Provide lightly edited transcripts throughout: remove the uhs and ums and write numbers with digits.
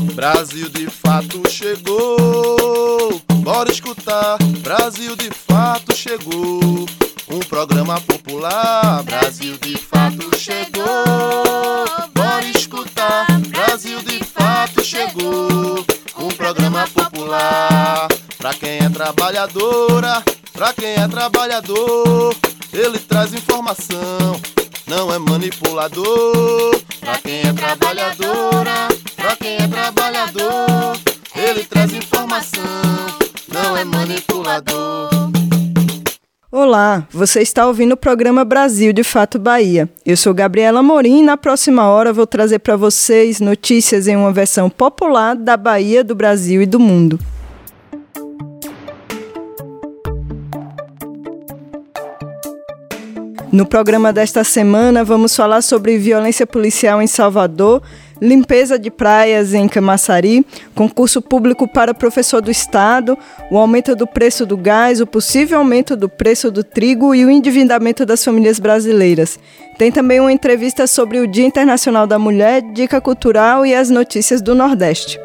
Brasil de fato chegou. Bora escutar, Brasil de fato chegou. Um programa popular, Brasil de fato chegou. Bora escutar, Brasil de fato chegou. Um programa popular, pra quem é trabalhadora, pra quem é trabalhador. Ele traz informação, não é manipulador. Pra quem é trabalhadora, pra quem é trabalhador. Ele traz informação, não é manipulador. Olá, você está ouvindo o programa Brasil de Fato Bahia. Eu sou Gabriela Amorim e na próxima hora vou trazer para vocês notícias em uma versão popular da Bahia, do Brasil e do mundo. No programa desta semana vamos falar sobre violência policial em Salvador, limpeza de praias em Camaçari, concurso público para professor do Estado, o aumento do preço do gás, o possível aumento do preço do trigo e o endividamento das famílias brasileiras. Tem também uma entrevista sobre o Dia Internacional da Mulher, dica cultural e as notícias do Nordeste.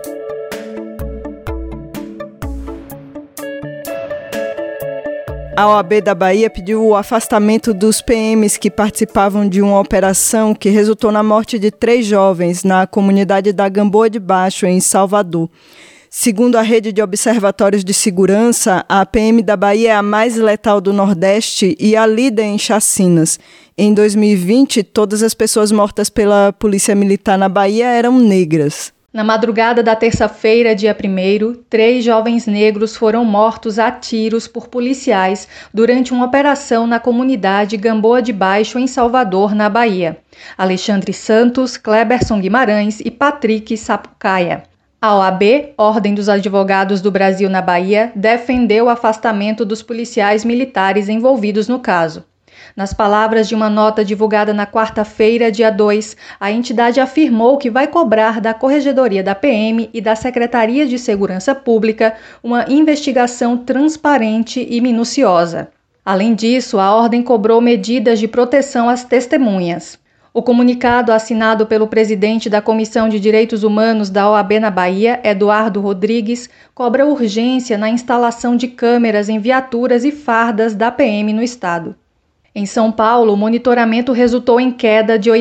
A OAB da Bahia pediu o afastamento dos PMs que participavam de uma operação que resultou na morte de 3 jovens na comunidade da Gamboa de Baixo, em Salvador. Segundo a rede de observatórios de segurança, a PM da Bahia é a mais letal do Nordeste e a líder em chacinas. Em 2020, todas as pessoas mortas pela Polícia Militar na Bahia eram negras. Na madrugada da terça-feira, dia 1º, 3 jovens negros foram mortos a tiros por policiais durante uma operação na comunidade Gamboa de Baixo, em Salvador, na Bahia. Alexandre Santos, Cleberson Guimarães e Patrick Sapucaia. A OAB, Ordem dos Advogados do Brasil na Bahia, defendeu o afastamento dos policiais militares envolvidos no caso. Nas palavras de uma nota divulgada na quarta-feira, dia 2, a entidade afirmou que vai cobrar da Corregedoria da PM e da Secretaria de Segurança Pública uma investigação transparente e minuciosa. Além disso, a ordem cobrou medidas de proteção às testemunhas. O comunicado assinado pelo presidente da Comissão de Direitos Humanos da OAB na Bahia, Eduardo Rodrigues, cobra urgência na instalação de câmeras em viaturas e fardas da PM no estado. Em São Paulo, o monitoramento resultou em queda de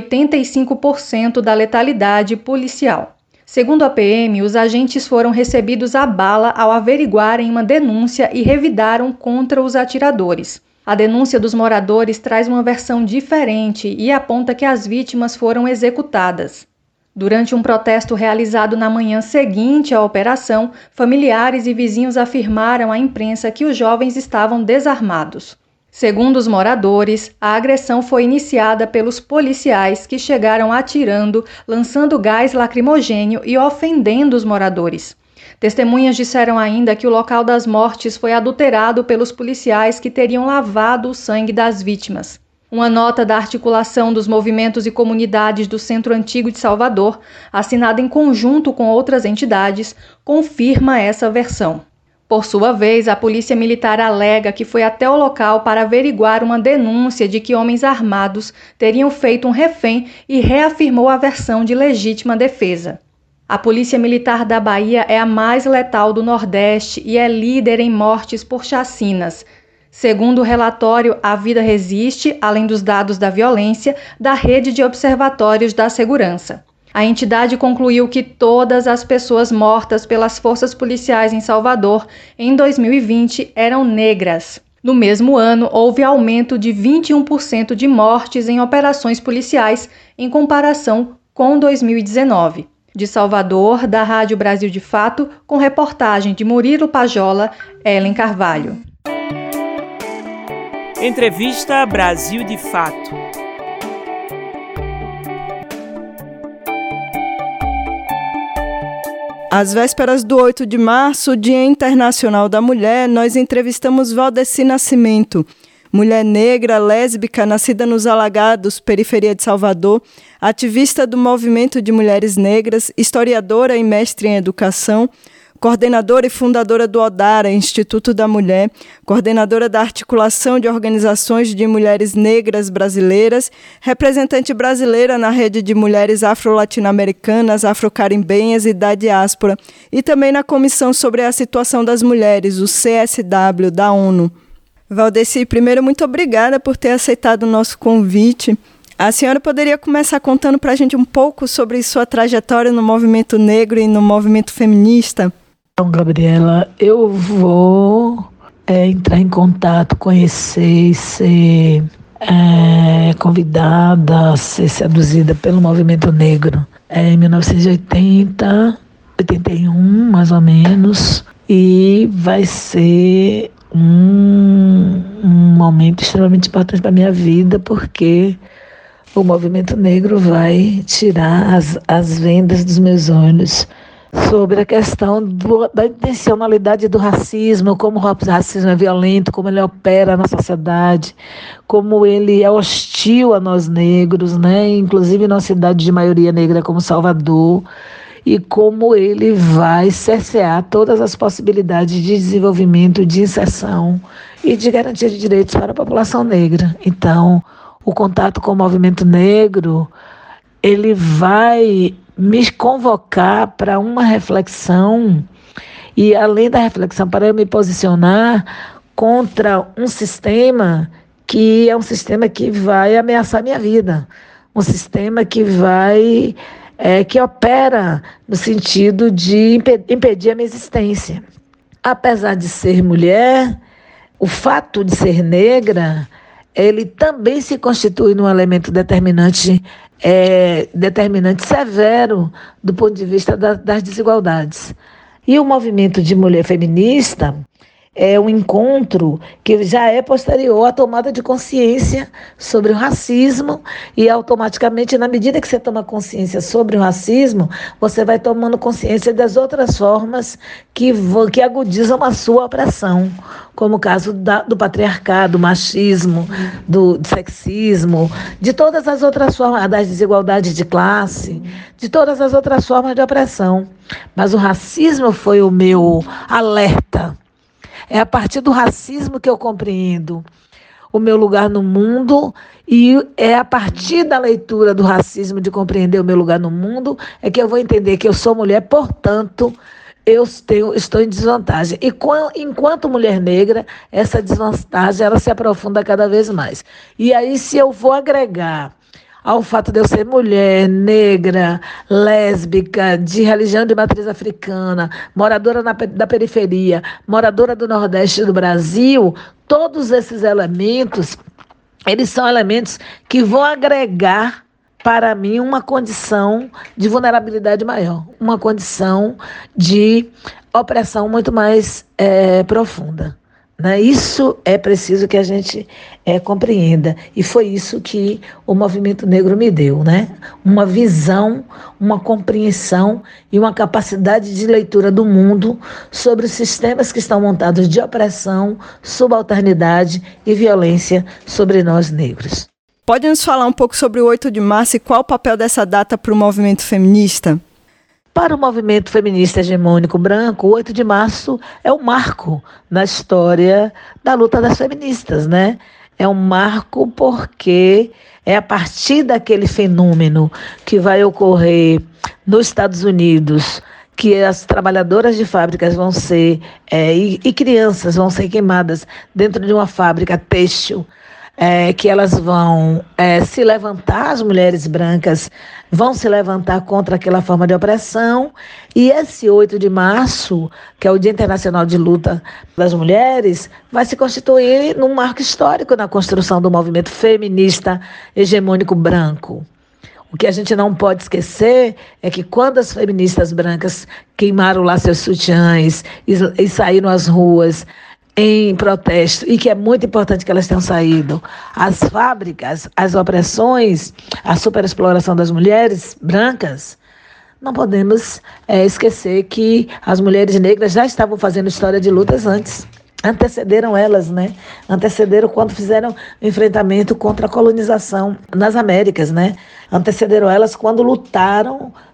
85% da letalidade policial. Segundo a PM, os agentes foram recebidos à bala ao averiguarem uma denúncia e revidaram contra os atiradores. A denúncia dos moradores traz uma versão diferente e aponta que as vítimas foram executadas. Durante um protesto realizado na manhã seguinte à operação, familiares e vizinhos afirmaram à imprensa que os jovens estavam desarmados. Segundo os moradores, a agressão foi iniciada pelos policiais que chegaram atirando, lançando gás lacrimogênio e ofendendo os moradores. Testemunhas disseram ainda que o local das mortes foi adulterado pelos policiais que teriam lavado o sangue das vítimas. Uma nota da Articulação dos Movimentos e Comunidades do Centro Antigo de Salvador, assinada em conjunto com outras entidades, confirma essa versão. Por sua vez, a Polícia Militar alega que foi até o local para averiguar uma denúncia de que homens armados teriam feito um refém e reafirmou a versão de legítima defesa. A Polícia Militar da Bahia é a mais letal do Nordeste e é líder em mortes por chacinas. Segundo o relatório A Vida Resiste, além dos dados da violência, da Rede de Observatórios da Segurança. A entidade concluiu que todas as pessoas mortas pelas forças policiais em Salvador em 2020 eram negras. No mesmo ano, houve aumento de 21% de mortes em operações policiais em comparação com 2019. De Salvador, da Rádio Brasil de Fato, com reportagem de Murilo Pajola, Ellen Carvalho. Entrevista Brasil de Fato. Às vésperas do 8 de março, Dia Internacional da Mulher, nós entrevistamos Valdeci Nascimento, mulher negra, lésbica, nascida nos Alagados, periferia de Salvador, ativista do movimento de mulheres negras, historiadora e mestre em educação, coordenadora e fundadora do ODARA, Instituto da Mulher, coordenadora da Articulação de Organizações de Mulheres Negras Brasileiras, representante brasileira na Rede de Mulheres Afro-Latino-Americanas, Afro-Caribenhas e da Diáspora, e também na Comissão sobre a Situação das Mulheres, o CSW, da ONU. Valdeci, primeiro, muito obrigada por ter aceitado o nosso convite. A senhora poderia começar contando para a gente um pouco sobre sua trajetória no movimento negro e no movimento feminista? Então, Gabriela, eu vou entrar em contato, conhecer e ser convidada, ser seduzida pelo movimento negro em 1980, 81, mais ou menos, e vai ser um momento extremamente importante para a minha vida, porque o movimento negro vai tirar as vendas dos meus olhos sobre a questão da intencionalidade do racismo, como o racismo é violento, como ele opera na sociedade, como ele é hostil a nós negros, né? Inclusive na cidade de maioria negra como Salvador, e como ele vai cercear todas as possibilidades de desenvolvimento, de inserção e de garantia de direitos para a população negra. Então, o contato com o movimento negro, ele vai me convocar para uma reflexão e, além da reflexão, para eu me posicionar contra um sistema que é um sistema que vai ameaçar minha vida, um sistema que vai que opera no sentido de impedir a minha existência. Apesar de ser mulher, o fato de ser negra, ele também se constitui num elemento determinante severo do ponto de vista das desigualdades. E o movimento de mulher feminista é um encontro que já é posterior à tomada de consciência sobre o racismo, e automaticamente, na medida que você toma consciência sobre o racismo, você vai tomando consciência das outras formas que agudizam a sua opressão, como o caso do patriarcado, do machismo, do sexismo, de todas as outras formas, das desigualdades de classe, de todas as outras formas de opressão. Mas o racismo foi o meu alerta. É a partir do racismo que eu compreendo o meu lugar no mundo, e é a partir da leitura do racismo, de compreender o meu lugar no mundo, é que eu vou entender que eu sou mulher, portanto, estou em desvantagem. E enquanto mulher negra, essa desvantagem ela se aprofunda cada vez mais. E aí, se eu vou agregar ao fato de eu ser mulher, negra, lésbica, de religião de matriz africana, moradora da periferia, moradora do Nordeste do Brasil, todos esses elementos, eles são elementos que vão agregar para mim uma condição de vulnerabilidade maior, uma condição de opressão muito mais profunda. Isso é preciso que a gente compreenda. E foi isso que o movimento negro me deu, né? Uma visão, uma compreensão e uma capacidade de leitura do mundo sobre os sistemas que estão montados de opressão, subalternidade e violência sobre nós negros. Pode nos falar um pouco sobre o 8 de março e qual o papel dessa data para o movimento feminista? Para o movimento feminista hegemônico branco, o 8 de março é um marco na história da luta das feministas, né? É um marco porque é a partir daquele fenômeno que vai ocorrer nos Estados Unidos, que as trabalhadoras de fábricas vão ser, e crianças vão ser queimadas dentro de uma fábrica têxtil, que elas vão se levantar, as mulheres brancas vão se levantar contra aquela forma de opressão, e esse 8 de março, que é o Dia Internacional de Luta das Mulheres, vai se constituir num marco histórico na construção do movimento feminista hegemônico branco. O que a gente não pode esquecer é que quando as feministas brancas queimaram lá seus sutiãs e saíram às ruas em protesto, e que é muito importante que elas tenham saído, as fábricas, as opressões, a superexploração das mulheres brancas, não podemos esquecer que as mulheres negras já estavam fazendo história de lutas antes. Antecederam elas, né? Antecederam quando fizeram enfrentamento contra a colonização nas Américas, né? Antecederam elas quando lutaram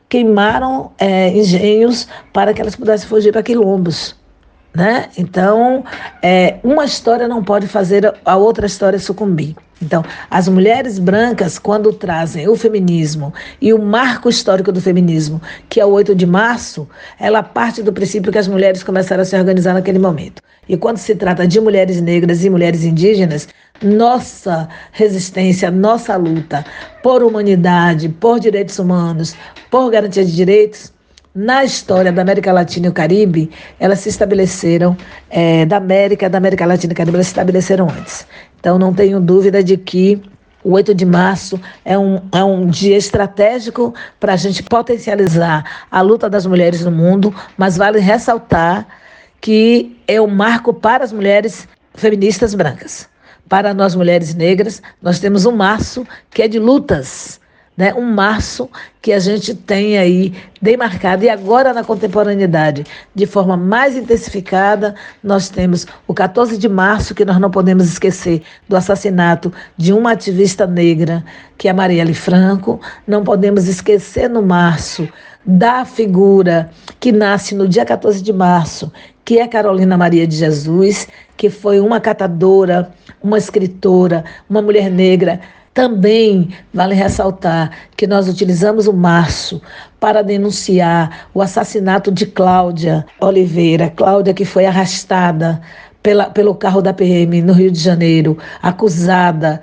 queimaram engenhos para que elas pudessem fugir para quilombos, né? Então, uma história não pode fazer a outra história sucumbir. Então, as mulheres brancas, quando trazem o feminismo e o marco histórico do feminismo, que é o 8 de março, ela parte do princípio que as mulheres começaram a se organizar naquele momento. E quando se trata de mulheres negras e mulheres indígenas, nossa resistência, nossa luta por humanidade, por direitos humanos, por garantia de direitos, na história da América Latina e o Caribe, elas se estabeleceram, da América Latina e Caribe, elas se estabeleceram antes. Então, não tenho dúvida de que o 8 de março é um dia estratégico para a gente potencializar a luta das mulheres no mundo, mas vale ressaltar que é um marco para as mulheres feministas brancas. Para nós, mulheres negras, nós temos um março que é de lutas, né? Um março que a gente tem aí demarcado. E agora, na contemporaneidade, de forma mais intensificada, nós temos o 14 de março, que nós não podemos esquecer do assassinato de uma ativista negra, que é a Marielle Franco. Não podemos esquecer no março da figura que nasce no dia 14 de março, que é Carolina Maria de Jesus, que foi uma catadora, uma escritora, uma mulher negra. Também vale ressaltar que nós utilizamos o março para denunciar o assassinato de Cláudia Oliveira. Cláudia, que foi arrastada pelo carro da PM no Rio de Janeiro, acusada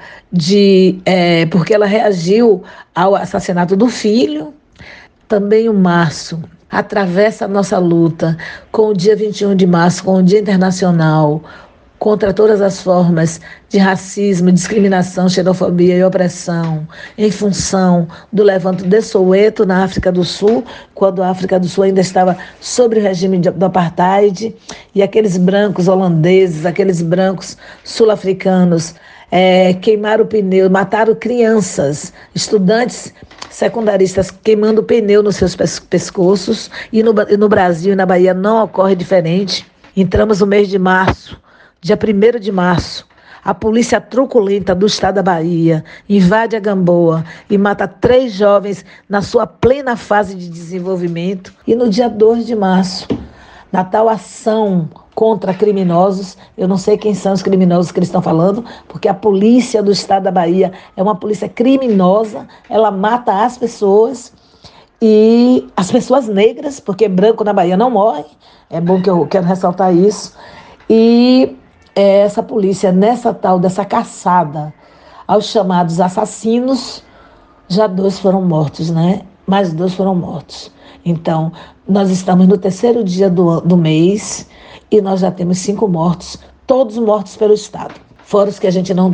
porque ela reagiu ao assassinato do filho. Também o março atravessa a nossa luta com o dia 21 de março, com o Dia Internacional contra todas as formas de racismo, discriminação, xenofobia e opressão, em função do levanto de Soweto, na África do Sul, quando a África do Sul ainda estava sob o regime do apartheid, e aqueles brancos holandeses, aqueles brancos sul-africanos, queimaram o pneu, mataram crianças, estudantes secundaristas queimando pneu nos seus pescoços, e no Brasil e na Bahia não ocorre diferente. Entramos no mês de março, dia 1º de março, a polícia truculenta do estado da Bahia invade a Gamboa e mata 3 jovens na sua plena fase de desenvolvimento. E no dia 2 de março, na tal ação contra criminosos, eu não sei quem são os criminosos que eles estão falando, porque a polícia do estado da Bahia é uma polícia criminosa, ela mata as pessoas, e as pessoas negras, porque branco na Bahia não morre, é bom que eu quero ressaltar isso. E essa polícia, dessa caçada aos chamados assassinos, já 2 foram mortos, né? Mais 2 foram mortos. Então, nós estamos no 3º dia do mês e nós já temos 5 mortos, todos mortos pelo Estado. Fora os que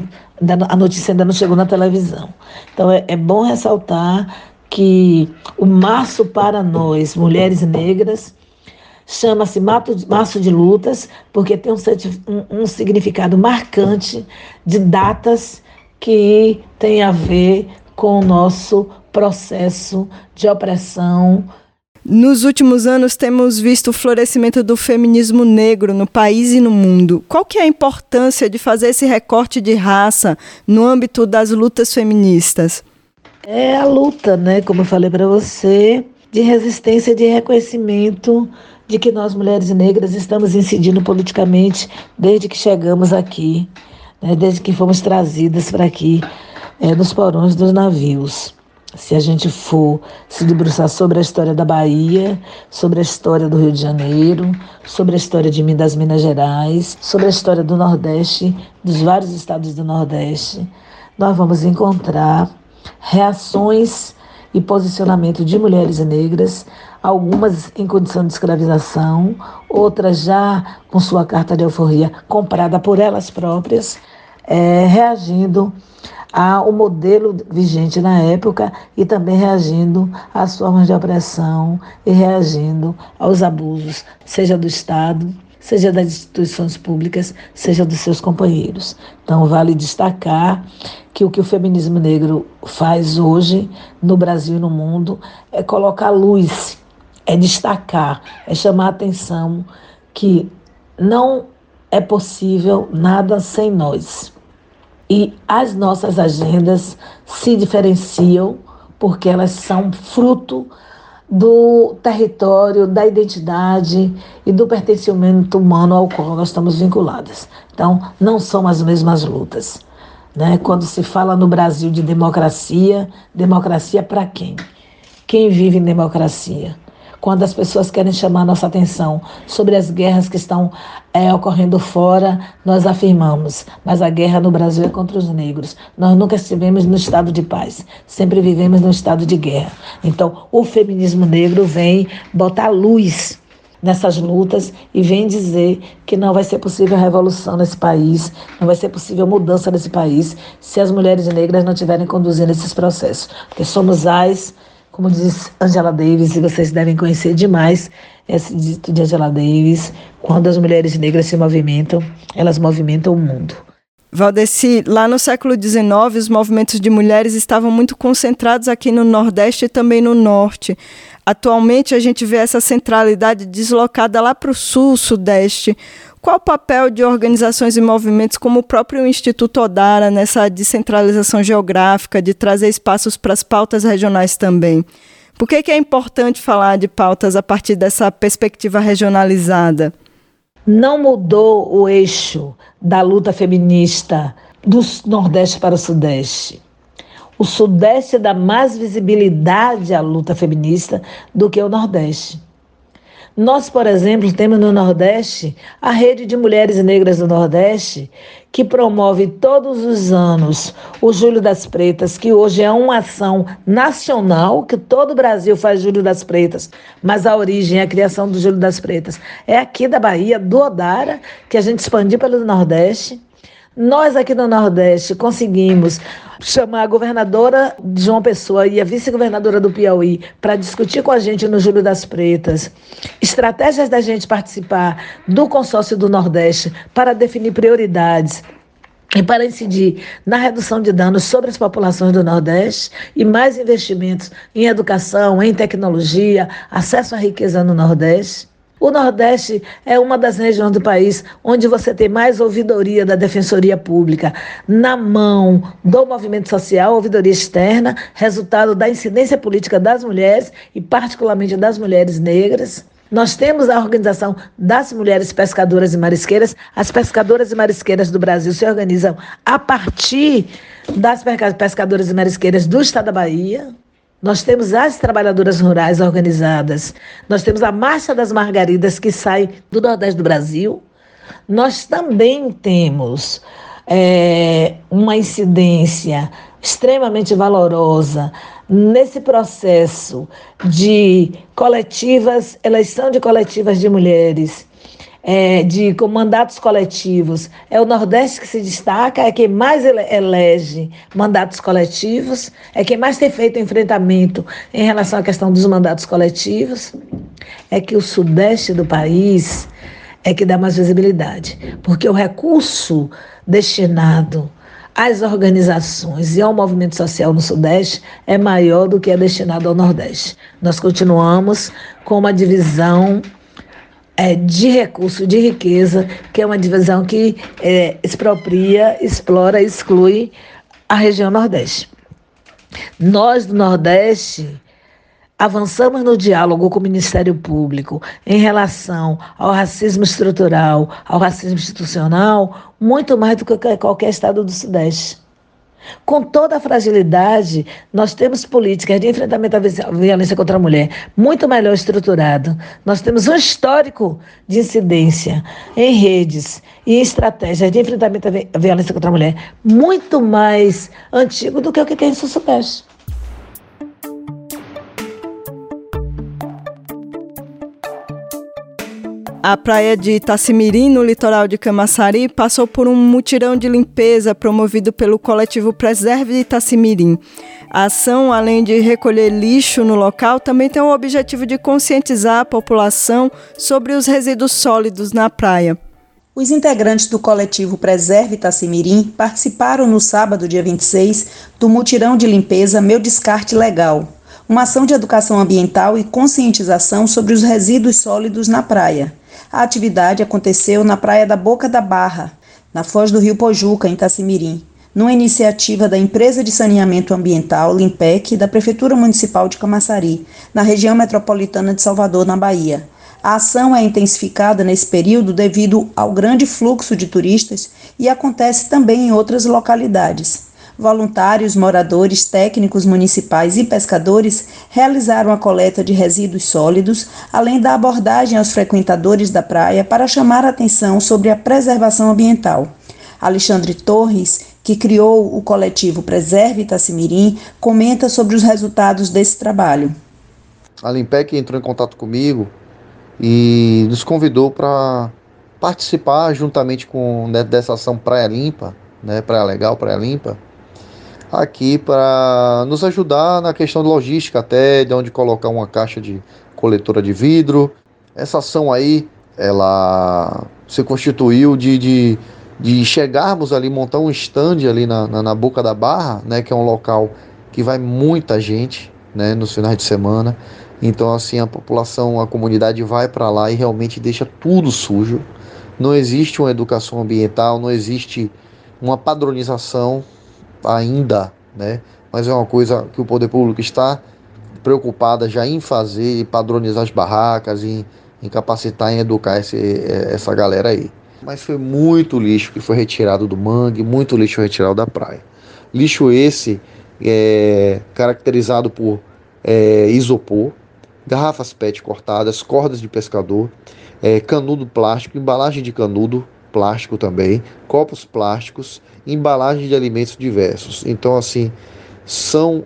a notícia ainda não chegou na televisão. Então, é bom ressaltar que o março para nós, mulheres negras, chama-se Março de Lutas, porque tem um significado marcante de datas que tem a ver com o nosso processo de opressão. Nos últimos anos, temos visto o florescimento do feminismo negro no país e no mundo. Qual que é a importância de fazer esse recorte de raça no âmbito das lutas feministas? É a luta, né, como eu falei para você, de resistência, de reconhecimento de que nós, mulheres negras, estamos incidindo politicamente desde que chegamos aqui, né, desde que fomos trazidas para aqui, nos porões dos navios. Se a gente for se debruçar sobre a história da Bahia, sobre a história do Rio de Janeiro, sobre a história das Minas Gerais, sobre a história do Nordeste, dos vários estados do Nordeste, nós vamos encontrar reações e posicionamento de mulheres negras, algumas em condição de escravização, outras já com sua carta de alforria comprada por elas próprias, reagindo ao modelo vigente na época e também reagindo às formas de opressão e reagindo aos abusos, seja do Estado, seja das instituições públicas, seja dos seus companheiros. Então, vale destacar que o feminismo negro faz hoje no Brasil e no mundo é colocar luz, é destacar, é chamar a atenção que não é possível nada sem nós. E as nossas agendas se diferenciam porque elas são fruto do território, da identidade e do pertencimento humano ao qual nós estamos vinculadas. Então, não são as mesmas lutas, né? Quando se fala no Brasil de democracia, democracia para quem? Quem vive em democracia? Quando as pessoas querem chamar nossa atenção sobre as guerras que estão ocorrendo fora, nós afirmamos, mas a guerra no Brasil é contra os negros. Nós nunca estivemos no estado de paz, sempre vivemos no estado de guerra. Então, o feminismo negro vem botar luz nessas lutas e vem dizer que não vai ser possível revolução nesse país, não vai ser possível mudança nesse país se as mulheres negras não estiverem conduzindo esses processos. Porque somos como diz Angela Davis, e vocês devem conhecer demais esse dito de Angela Davis, quando as mulheres negras se movimentam, elas movimentam o mundo. Valdeci, lá no século XIX, os movimentos de mulheres estavam muito concentrados aqui no Nordeste e também no Norte. Atualmente, a gente vê essa centralidade deslocada lá para o Sul, Sudeste. Qual o papel de organizações e movimentos como o próprio Instituto Odara nessa descentralização geográfica, de trazer espaços para as pautas regionais também? Por que é importante falar de pautas a partir dessa perspectiva regionalizada? Não mudou o eixo da luta feminista do Nordeste para o Sudeste. O Sudeste dá mais visibilidade à luta feminista do que o Nordeste. Nós, por exemplo, temos no Nordeste a Rede de Mulheres Negras do Nordeste, que promove todos os anos o Julho das Pretas, que hoje é uma ação nacional, que todo o Brasil faz Julho das Pretas, mas a origem, a criação do Julho das Pretas é aqui da Bahia, do Odara, que a gente expandiu pelo Nordeste. Nós aqui no Nordeste conseguimos chamar a governadora de João Pessoa e a vice-governadora do Piauí para discutir com a gente no Julho das Pretas estratégias da gente participar do consórcio do Nordeste para definir prioridades e para incidir na redução de danos sobre as populações do Nordeste e mais investimentos em educação, em tecnologia, acesso à riqueza no Nordeste. O Nordeste é uma das regiões do país onde você tem mais ouvidoria da Defensoria Pública na mão do movimento social, ouvidoria externa, resultado da incidência política das mulheres e particularmente das mulheres negras. Nós temos a organização das mulheres pescadoras e marisqueiras. As pescadoras e marisqueiras do Brasil se organizam a partir das pescadoras e marisqueiras do estado da Bahia. Nós temos as trabalhadoras rurais organizadas, nós temos a Marcha das Margaridas, que sai do Nordeste do Brasil. Nós também temos uma incidência extremamente valorosa nesse processo de coletivas, eleição de coletivas de mulheres, com mandatos coletivos. É o Nordeste que se destaca, é quem mais elege mandatos coletivos, é quem mais tem feito enfrentamento em relação à questão dos mandatos coletivos. É que o Sudeste do país é que dá mais visibilidade, porque o recurso destinado às organizações e ao movimento social no Sudeste é maior do que é destinado ao Nordeste. Nós continuamos com uma divisão de recurso, de riqueza, que é uma divisão que expropria, explora, exclui a região Nordeste. Nós do Nordeste avançamos no diálogo com o Ministério Público em relação ao racismo estrutural, ao racismo institucional, muito mais do que qualquer estado do Sudeste. Com toda a fragilidade, nós temos políticas de enfrentamento à violência contra a mulher muito melhor estruturado. Nós temos um histórico de incidência em redes e em estratégias de enfrentamento à violência contra a mulher muito mais antigo do que o que tem no Sudeste. A praia de Itacimirim, no litoral de Camaçari, passou por um mutirão de limpeza promovido pelo coletivo Preserve Itacimirim. A ação, além de recolher lixo no local, também tem o objetivo de conscientizar a população sobre os resíduos sólidos na praia. Os integrantes do coletivo Preserve Itacimirim participaram no sábado, dia 26, do mutirão de limpeza Meu Descarte Legal, uma ação de educação ambiental e conscientização sobre os resíduos sólidos na praia. A atividade aconteceu na praia da Boca da Barra, na foz do rio Pojuca, em Itacimirim, numa iniciativa da Empresa de Saneamento Ambiental, Limpec, da Prefeitura Municipal de Camaçari, na região metropolitana de Salvador, na Bahia. A ação é intensificada nesse período devido ao grande fluxo de turistas e acontece também em outras localidades. Voluntários, moradores, técnicos municipais e pescadores realizaram a coleta de resíduos sólidos, além da abordagem aos frequentadores da praia para chamar a atenção sobre a preservação ambiental. Alexandre Torres, que criou o coletivo Preserve Itacimirim, comenta sobre os resultados desse trabalho. A Limpec entrou em contato comigo e nos convidou para participar juntamente dessa ação Praia Limpa, né, Praia Legal, Praia Limpa, aqui para nos ajudar na questão de logística, até de onde colocar uma caixa de coletora de vidro. Essa ação aí, ela se constituiu de chegarmos ali, montar um stand ali na Boca da Barra, né, que é um local que vai muita gente, né, nos finais de semana. Então, assim, a população, a comunidade vai para lá e realmente deixa tudo sujo. Não existe uma educação ambiental, não existe uma padronização ainda, né? Mas é uma coisa que o poder público está preocupada já em fazer, e padronizar as barracas, em capacitar, em educar essa galera aí. Mas foi muito lixo que foi retirado do mangue, muito lixo retirado da praia. Lixo esse caracterizado por isopor, garrafas PET cortadas, cordas de pescador, canudo plástico, embalagem de canudo plástico também, copos plásticos, embalagem de alimentos diversos. Então, assim, são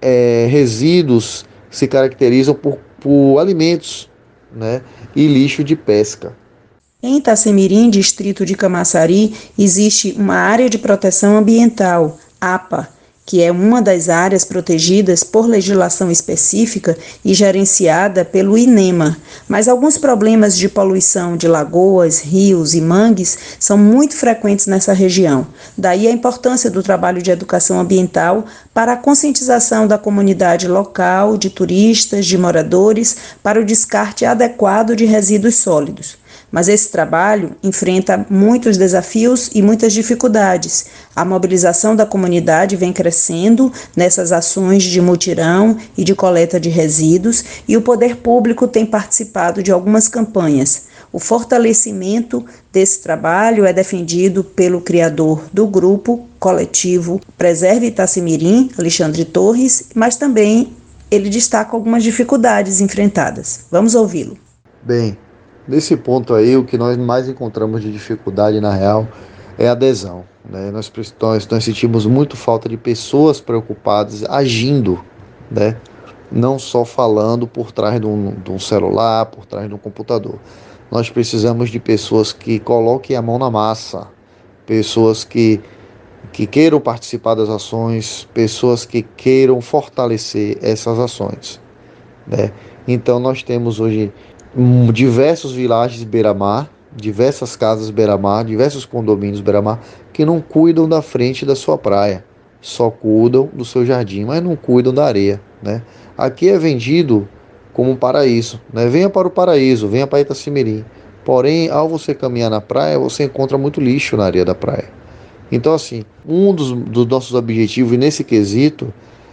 resíduos que se caracterizam por alimentos, né, e lixo de pesca. Em Itacimirim, distrito de Camaçari, existe uma área de proteção ambiental, APA, que é uma das áreas protegidas por legislação específica e gerenciada pelo INEMA. Mas alguns problemas de poluição de lagoas, rios e mangues são muito frequentes nessa região. Daí a importância do trabalho de educação ambiental para a conscientização da comunidade local, de turistas, de moradores, para o descarte adequado de resíduos sólidos. Mas esse trabalho enfrenta muitos desafios e muitas dificuldades. A mobilização da comunidade vem crescendo nessas ações de mutirão e de coleta de resíduos, e o poder público tem participado de algumas campanhas. O fortalecimento desse trabalho é defendido pelo criador do grupo coletivo Preserve Itacimirim, Alexandre Torres, mas também ele destaca algumas dificuldades enfrentadas. Vamos ouvi-lo. Bem, nesse ponto aí, o que nós mais encontramos de dificuldade, na real, é a adesão, né? Nós sentimos muito falta de pessoas preocupadas, agindo, né? Não só falando por trás de um celular, por trás de um computador. Nós precisamos de pessoas que coloquem a mão na massa, pessoas que queiram participar das ações, pessoas que queiram fortalecer essas ações, né? Então nós temos hoje diversos vilages beira-mar, diversas casas beira-mar, diversos condomínios beira-mar que não cuidam da frente da sua praia, só cuidam do seu jardim, mas não cuidam da areia, né? Aqui é vendido como um paraíso, né? Venha para o paraíso, venha para Itacimirim. Porém, ao você caminhar na praia, você encontra muito lixo na areia da praia. Então, assim, um dos nossos objetivos nesse quesito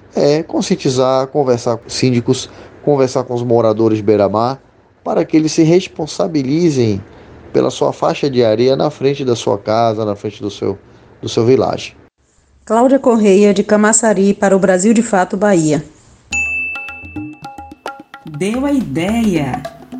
é conscientizar, conversar com síndicos, conversar com os moradores beira-mar, para que eles se responsabilizem pela sua faixa de areia na frente da sua casa, na frente do seu vilage. Cláudia Correia, de Camaçari, para o Brasil de Fato, Bahia. Deu a ideia.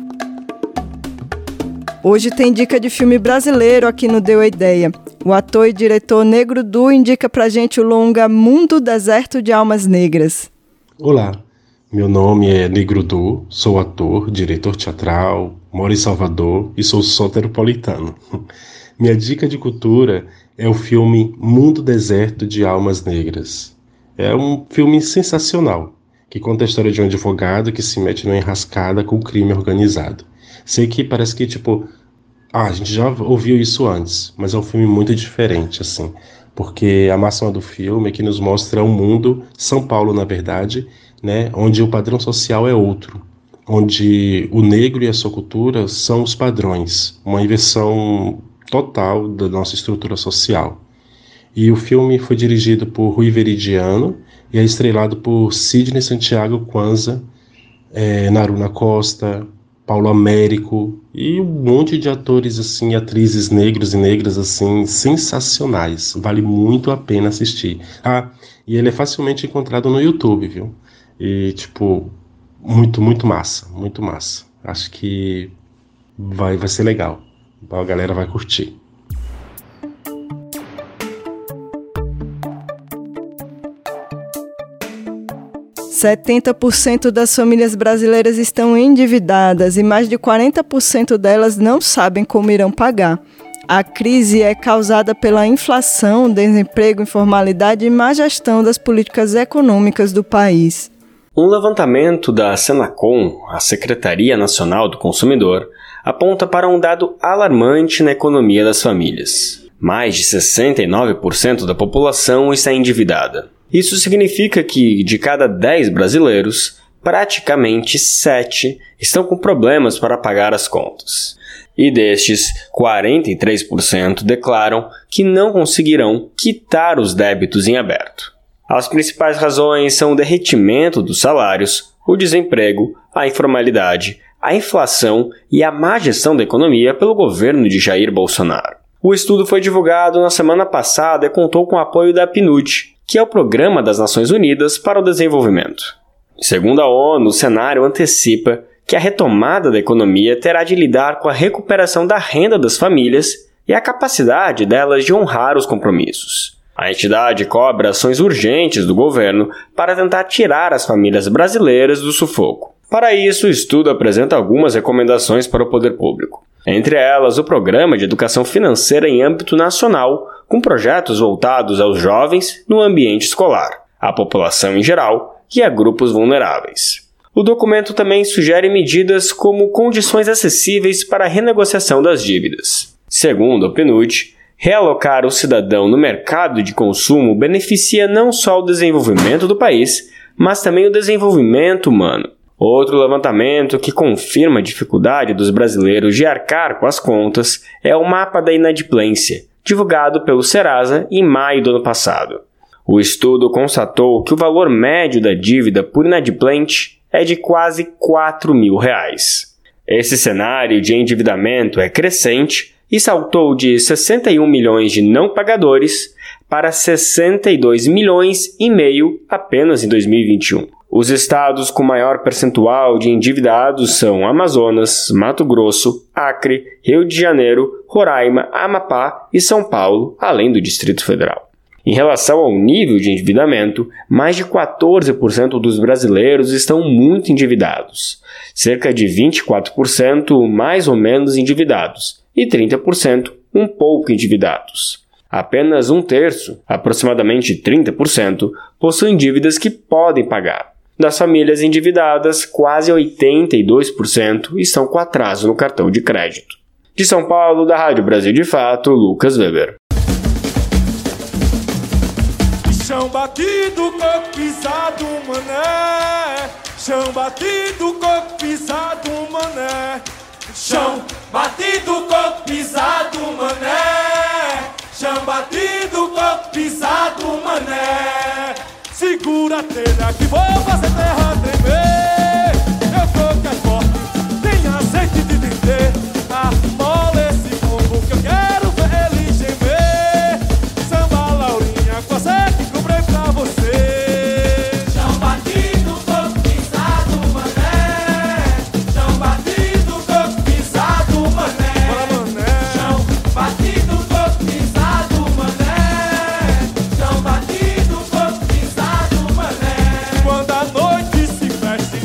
Hoje tem dica de filme brasileiro aqui no Deu a Ideia. O ator e diretor Negro Du indica pra gente o longa Mundo Deserto de Almas Negras. Olá. Meu nome é Negro Du, sou ator, diretor teatral, moro em Salvador e sou soteropolitano. Minha dica de cultura é o filme Mundo Deserto de Almas Negras. É um filme sensacional, que conta a história de um advogado que se mete numa enrascada com o crime organizado. Sei que parece que, a gente já ouviu isso antes, mas é um filme muito diferente, assim, porque a máxima do filme é que nos mostra um mundo, São Paulo, na verdade, né, onde o padrão social é outro, onde o negro e a sua cultura são os padrões, uma inversão total da nossa estrutura social. E o filme foi dirigido por Rui Veridiano e é estrelado por Sidney Santiago Kwanza, Naruna Costa, Paulo Américo e um monte de atores, assim, atrizes negros e negras, assim, sensacionais. Vale muito a pena assistir. E ele é facilmente encontrado no YouTube, viu? E, muito, muito massa, muito massa. Acho que vai ser legal. A galera vai curtir. (70% 70% das famílias brasileiras estão endividadas e mais de 40% delas não sabem como irão pagar. A crise é causada pela inflação, desemprego, informalidade e má gestão das políticas econômicas do país. Um levantamento da Senacom, a Secretaria Nacional do Consumidor, aponta para um dado alarmante na economia das famílias. Mais de 69% da população está endividada. Isso significa que, de cada 10 brasileiros, praticamente 7 estão com problemas para pagar as contas. E destes, 43% declaram que não conseguirão quitar os débitos em aberto. As principais razões são o derretimento dos salários, o desemprego, a informalidade, a inflação e a má gestão da economia pelo governo de Jair Bolsonaro. O estudo foi divulgado na semana passada e contou com o apoio da PNUD, que é o Programa das Nações Unidas para o Desenvolvimento. Segundo a ONU, o cenário antecipa que a retomada da economia terá de lidar com a recuperação da renda das famílias e a capacidade delas de honrar os compromissos. A entidade cobra ações urgentes do governo para tentar tirar as famílias brasileiras do sufoco. Para isso, o estudo apresenta algumas recomendações para o poder público. Entre elas, o Programa de Educação Financeira em âmbito nacional, com projetos voltados aos jovens no ambiente escolar, à população em geral e a grupos vulneráveis. O documento também sugere medidas como condições acessíveis para a renegociação das dívidas. Segundo a PNUD, realocar o cidadão no mercado de consumo beneficia não só o desenvolvimento do país, mas também o desenvolvimento humano. Outro levantamento que confirma a dificuldade dos brasileiros de arcar com as contas é o Mapa da Inadimplência, divulgado pelo Serasa em maio do ano passado. O estudo constatou que o valor médio da dívida por inadimplente é de quase R$4.000. Esse cenário de endividamento é crescente e saltou de 61 milhões de não pagadores para 62,5 milhões apenas em 2021. Os estados com maior percentual de endividados são Amazonas, Mato Grosso, Acre, Rio de Janeiro, Roraima, Amapá e São Paulo, além do Distrito Federal. Em relação ao nível de endividamento, mais de 14% dos brasileiros estão muito endividados, cerca de 24% mais ou menos endividados e 30% um pouco endividados. Apenas um terço, aproximadamente 30%, possuem dívidas que podem pagar. Das famílias endividadas, quase 82% estão com atraso no cartão de crédito. De São Paulo, da Rádio Brasil de Fato, Lucas Weber. Chão batido, coco pisado, mané. Chão batido, coco pisado, mané. Chão batido, coco pisado, mané. Chão batido, coco pisado, mané. Segura a telha que vou fazer terra tremer. Eu sou que é forte, tenha sede de entender. Amola esse povo que eu quero ver ele gemer. Samba Laurinha, com a sede que comprei pra você. Chão batido, coco pisado, mané. Chão batido, coco pisado, mané. Bora, mané. Chão batido, coco pisado, mané. Chão batido, coco pisado, mané. Quando a noite se fecha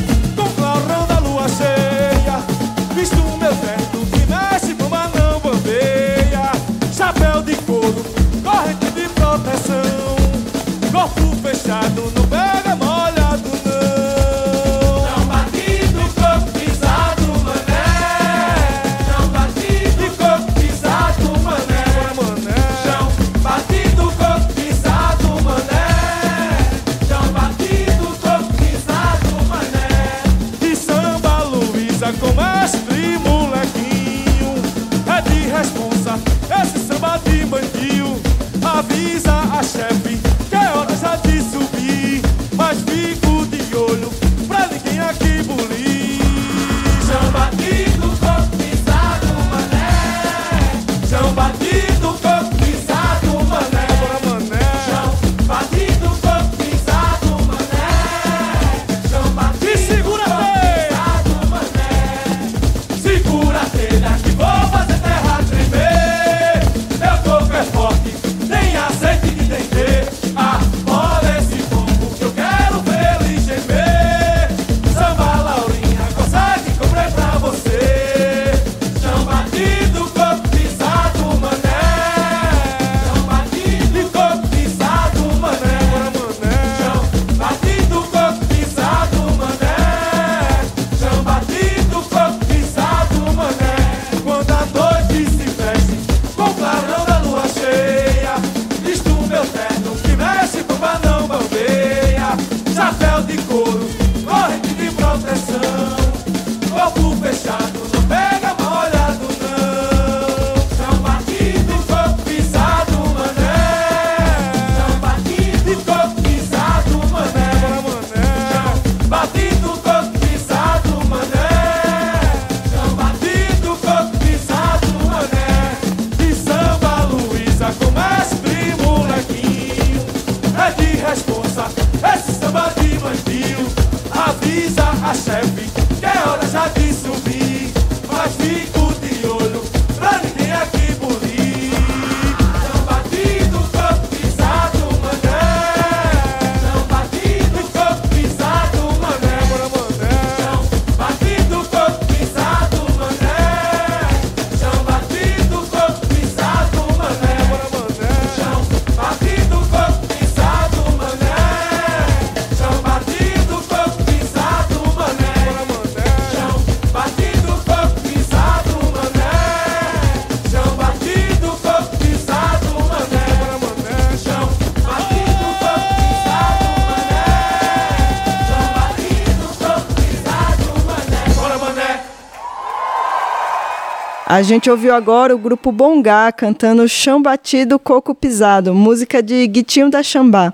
A gente ouviu agora o grupo Bongá cantando Chão Batido, Coco Pisado, música de Guitinho da Xambá.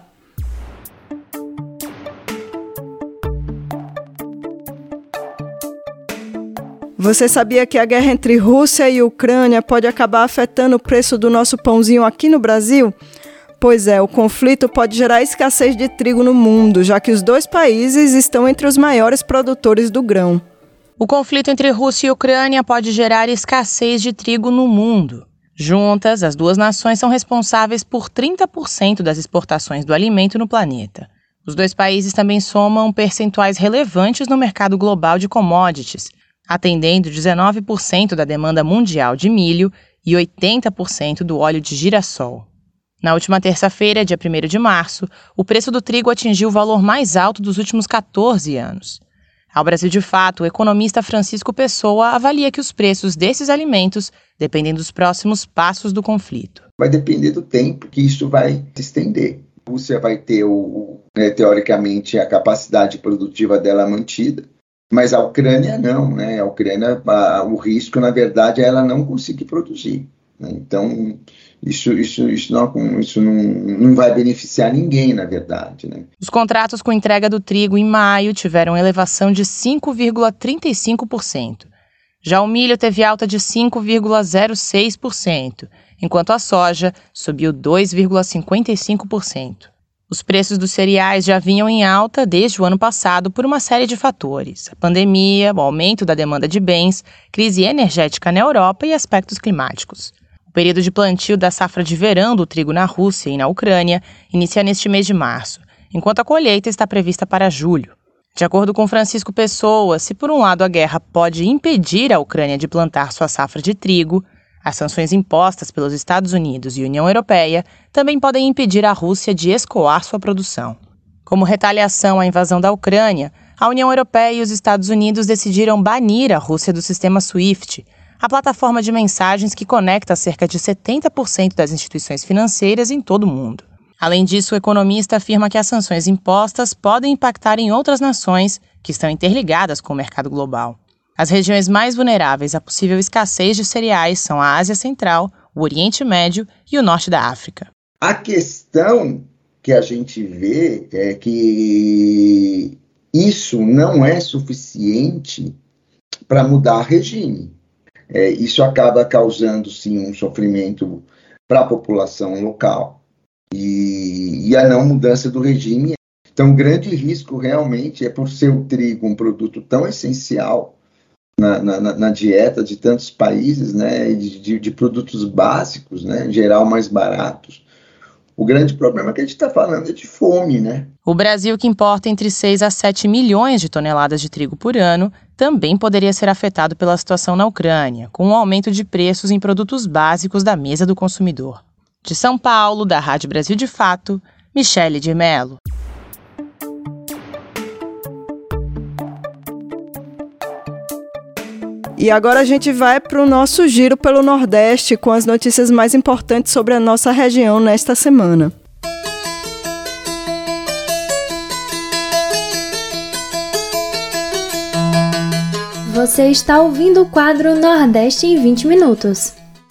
Você sabia que a guerra entre Rússia e Ucrânia pode acabar afetando o preço do nosso pãozinho aqui no Brasil? Pois é, o conflito pode gerar escassez de trigo no mundo, já que os dois países estão entre os maiores produtores do grão. O conflito entre Rússia e Ucrânia pode gerar escassez de trigo no mundo. Juntas, as duas nações são responsáveis por 30% das exportações do alimento no planeta. Os dois países também somam percentuais relevantes no mercado global de commodities, atendendo 19% da demanda mundial de milho e 80% do óleo de girassol. Na última terça-feira, dia 1º de março, o preço do trigo atingiu o valor mais alto dos últimos 14 anos. Ao Brasil de Fato, o economista Francisco Pessoa avalia que os preços desses alimentos dependem dos próximos passos do conflito. Vai depender do tempo que isso vai se estender. A Rússia vai ter, teoricamente, a capacidade produtiva dela mantida, mas a Ucrânia não, né? A Ucrânia, o risco, na verdade, é ela não conseguir produzir, né? Então, isso não vai beneficiar ninguém, na verdade, né? Os contratos com entrega do trigo em maio tiveram elevação de 5,35%. Já o milho teve alta de 5,06%, enquanto a soja subiu 2,55%. Os preços dos cereais já vinham em alta desde o ano passado por uma série de fatores: a pandemia, o aumento da demanda de bens, crise energética na Europa e aspectos climáticos. O período de plantio da safra de verão do trigo na Rússia e na Ucrânia inicia neste mês de março, enquanto a colheita está prevista para julho. De acordo com Francisco Pessoa, se por um lado a guerra pode impedir a Ucrânia de plantar sua safra de trigo, as sanções impostas pelos Estados Unidos e União Europeia também podem impedir a Rússia de escoar sua produção. Como retaliação à invasão da Ucrânia, a União Europeia e os Estados Unidos decidiram banir a Rússia do sistema SWIFT, a plataforma de mensagens que conecta cerca de 70% das instituições financeiras em todo o mundo. Além disso, o economista afirma que as sanções impostas podem impactar em outras nações que estão interligadas com o mercado global. As regiões mais vulneráveis à possível escassez de cereais são a Ásia Central, o Oriente Médio e o Norte da África. A questão que a gente vê é que isso não é suficiente para mudar regime. Isso acaba causando, sim, um sofrimento para a população local e a não mudança do regime. Então, o grande risco realmente é por ser o trigo um produto tão essencial na dieta de tantos países, né, de produtos básicos, né, em geral mais baratos. O grande problema que a gente está falando é de fome, né? O Brasil, que importa entre 6 a 7 milhões de toneladas de trigo por ano, também poderia ser afetado pela situação na Ucrânia, com um aumento de preços em produtos básicos da mesa do consumidor. De São Paulo, da Rádio Brasil de Fato, Michele de Mello. E agora a gente vai para o nosso giro pelo Nordeste com as notícias mais importantes sobre a nossa região nesta semana. Você está ouvindo o quadro Nordeste em 20 minutos.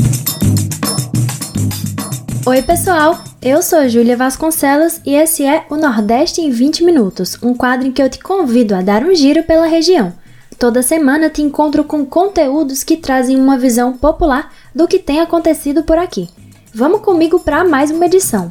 Oi pessoal, eu sou Júlia Vasconcelos e esse é o Nordeste em 20 minutos, um quadro em que eu te convido a dar um giro pela região. Toda semana te encontro com conteúdos que trazem uma visão popular do que tem acontecido por aqui. Vamos comigo para mais uma edição.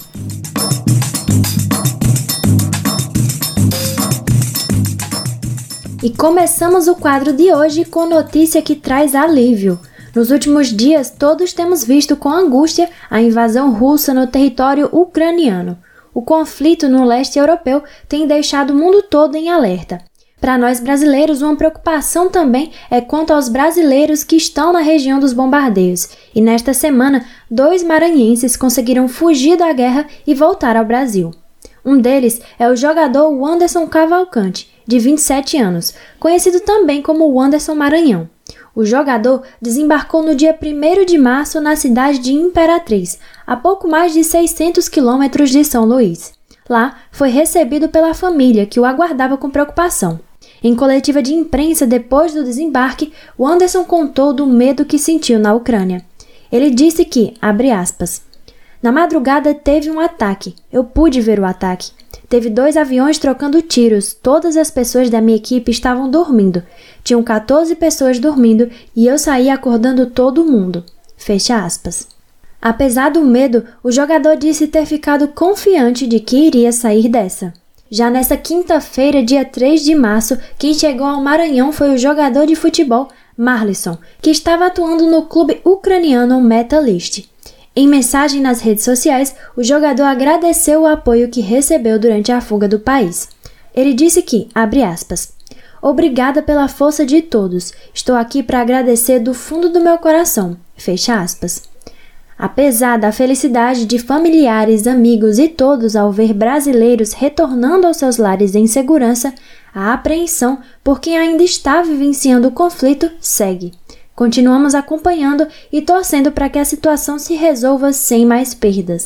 E começamos o quadro de hoje com notícia que traz alívio. Nos últimos dias, todos temos visto com angústia a invasão russa no território ucraniano. O conflito no leste europeu tem deixado o mundo todo em alerta. Para nós brasileiros, uma preocupação também é quanto aos brasileiros que estão na região dos bombardeios. E nesta semana, 2 maranhenses conseguiram fugir da guerra e voltar ao Brasil. Um deles é o jogador Wanderson Cavalcante, de 27 anos, conhecido também como Wanderson Maranhão. O jogador desembarcou no dia 1º de março na cidade de Imperatriz, a pouco mais de 600 quilômetros de São Luís. Lá, foi recebido pela família, que o aguardava com preocupação. Em coletiva de imprensa depois do desembarque, o Anderson contou do medo que sentiu na Ucrânia. Ele disse que, abre aspas, na madrugada teve um ataque. Eu pude ver o ataque. Teve 2 aviões trocando tiros. Todas as pessoas da minha equipe estavam dormindo. Tinham 14 pessoas dormindo e eu saí acordando todo mundo. Fecha aspas. Apesar do medo, o jogador disse ter ficado confiante de que iria sair dessa. Já nessa quinta-feira, dia 3 de março, quem chegou ao Maranhão foi o jogador de futebol Marlisson, que estava atuando no clube ucraniano Metalist. Em mensagem nas redes sociais, o jogador agradeceu o apoio que recebeu durante a fuga do país. Ele disse que, abre aspas, obrigada pela força de todos. Estou aqui para agradecer do fundo do meu coração. Fecha aspas. Apesar da felicidade de familiares, amigos e todos ao ver brasileiros retornando aos seus lares em segurança, a apreensão por quem ainda está vivenciando o conflito segue. Continuamos acompanhando e torcendo para que a situação se resolva sem mais perdas.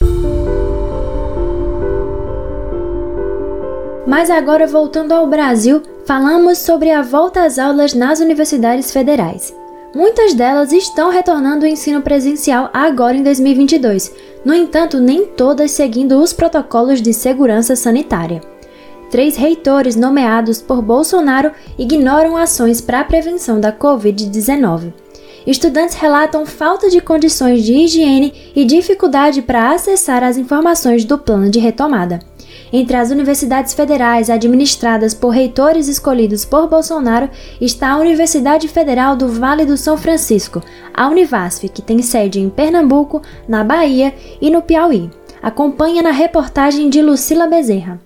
Mas agora, voltando ao Brasil, falamos sobre a volta às aulas nas universidades federais. Muitas delas estão retornando ao ensino presencial agora em 2022, no entanto, nem todas seguindo os protocolos de segurança sanitária. 3 reitores nomeados por Bolsonaro ignoram ações para a prevenção da Covid-19. Estudantes relatam falta de condições de higiene e dificuldade para acessar as informações do plano de retomada. Entre as universidades federais administradas por reitores escolhidos por Bolsonaro está a Universidade Federal do Vale do São Francisco, a Univasf, que tem sede em Pernambuco, na Bahia e no Piauí. Acompanha na reportagem de Lucila Bezerra.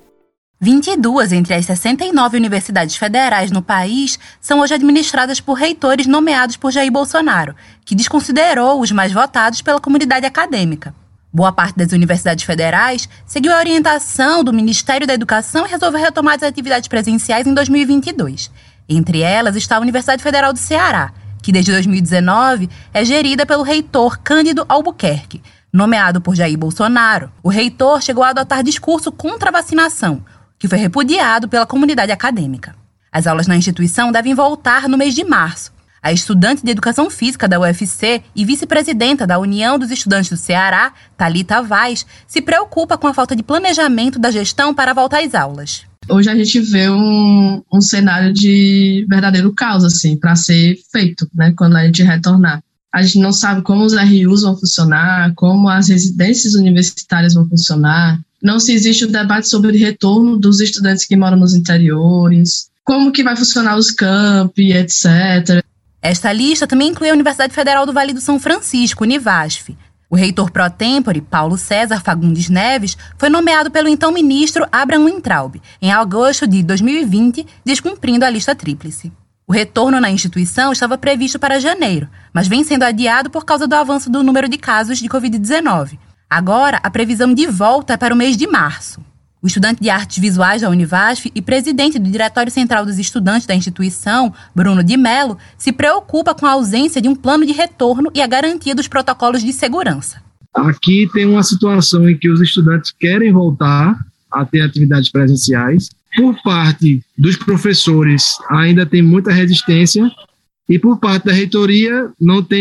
22 entre as 69 universidades federais no país são hoje administradas por reitores nomeados por Jair Bolsonaro, que desconsiderou os mais votados pela comunidade acadêmica. Boa parte das universidades federais seguiu a orientação do Ministério da Educação e resolveu retomar as atividades presenciais em 2022. Entre elas está a Universidade Federal do Ceará, que desde 2019 é gerida pelo reitor Cândido Albuquerque, nomeado por Jair Bolsonaro. O reitor chegou a adotar discurso contra a vacinação, que foi repudiado pela comunidade acadêmica. As aulas na instituição devem voltar no mês de março. A estudante de Educação Física da UFC e vice-presidenta da União dos Estudantes do Ceará, Thalita Vaz, se preocupa com a falta de planejamento da gestão para a volta às aulas. Hoje a gente vê um cenário de verdadeiro caos, assim, para ser feito, né, quando a gente retornar. A gente não sabe como os RUs vão funcionar, como as residências universitárias vão funcionar. Não se existe o debate sobre o retorno dos estudantes que moram nos interiores, como que vai funcionar os campi, etc. Esta lista também inclui a Universidade Federal do Vale do São Francisco, Univasf. O reitor pro tempore, Paulo César Fagundes Neves, foi nomeado pelo então ministro Abraham Weintraub, em agosto de 2020, descumprindo a lista tríplice. O retorno na instituição estava previsto para janeiro, mas vem sendo adiado por causa do avanço do número de casos de Covid-19. Agora, a previsão de volta é para o mês de março. O estudante de artes visuais da Univasf e presidente do Diretório Central dos Estudantes da instituição, Bruno de Mello, se preocupa com a ausência de um plano de retorno e a garantia dos protocolos de segurança. Aqui tem uma situação em que os estudantes querem voltar a ter atividades presenciais. Por parte dos professores, ainda tem muita resistência. E por parte da reitoria, não tem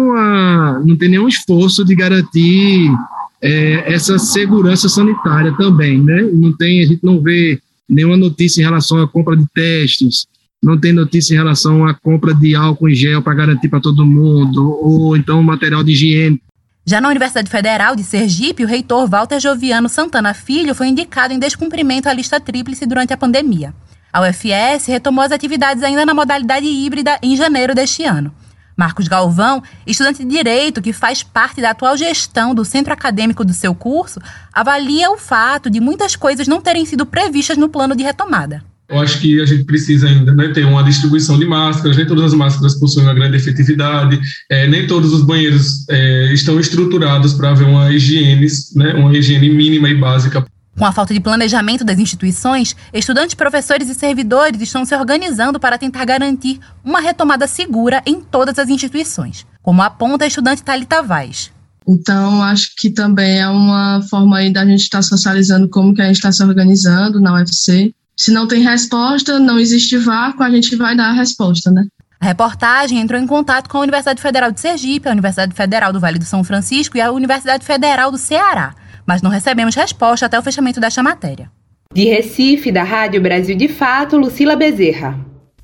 nenhum esforço de garantir essa segurança sanitária também, né? A gente não vê nenhuma notícia em relação à compra de testes, não tem notícia em relação à compra de álcool em gel para garantir para todo mundo, ou então material de higiene. Já na Universidade Federal de Sergipe, o reitor Walter Joviano Santana Filho foi indicado em descumprimento à lista tríplice durante a pandemia. A UFS retomou as atividades ainda na modalidade híbrida em janeiro deste ano. Marcos Galvão, estudante de Direito que faz parte da atual gestão do centro acadêmico do seu curso, avalia o fato de muitas coisas não terem sido previstas no plano de retomada. Eu acho que a gente precisa ainda, né, ter uma distribuição de máscaras, nem todas as máscaras possuem uma grande efetividade, nem todos os banheiros estão estruturados para haver uma higiene mínima e básica. Com a falta de planejamento das instituições, estudantes, professores e servidores estão se organizando para tentar garantir uma retomada segura em todas as instituições, como aponta a estudante Thalita Vaz. Então, acho que também é uma forma aí da gente estar socializando como que a gente está se organizando na UFC, Se não tem resposta, não existe vácuo, a gente vai dar a resposta, né? A reportagem entrou em contato com a Universidade Federal de Sergipe, a Universidade Federal do Vale do São Francisco e a Universidade Federal do Ceará, mas não recebemos resposta até o fechamento desta matéria. De Recife, da Rádio Brasil de Fato, Lucila Bezerra.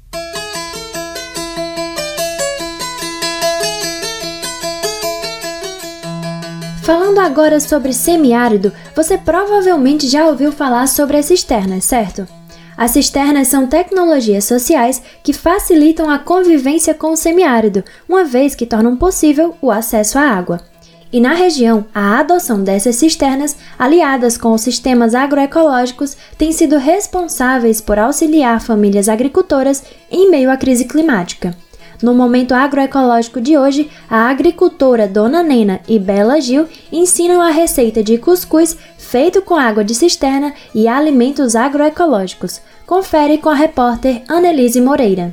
Falando agora sobre semiárido, você provavelmente já ouviu falar sobre as cisternas, certo? As cisternas são tecnologias sociais que facilitam a convivência com o semiárido, uma vez que tornam possível o acesso à água. E na região, a adoção dessas cisternas, aliadas com os sistemas agroecológicos, tem sido responsáveis por auxiliar famílias agricultoras em meio à crise climática. No Momento Agroecológico de hoje, a agricultora Dona Nena e Bela Gil ensinam a receita de cuscuz feito com água de cisterna e alimentos agroecológicos. Confere com a repórter Annelise Moreira.